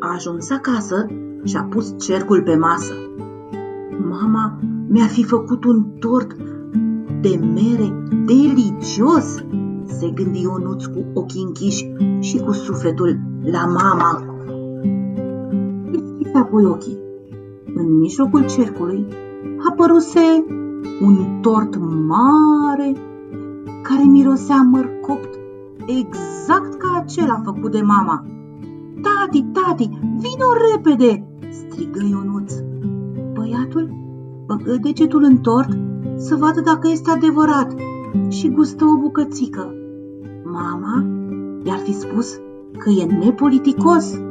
A ajuns acasă și a pus cercul pe masă. Mama mi-ar fi făcut un tort de mere delicios, se gândi Ionuț cu ochii închiși și cu sufletul la mama. Deschise apoi ochii. În mijlocul cercului apăruse un tort mare care mirosea măr copt, exact ca acela făcut de mama. Tati, tati, vino repede!" strigă Ionuț. Băiatul băgă degetul în tort să vadă dacă este adevărat și gustă o bucățică. Mama i-ar fi spus că e nepoliticos.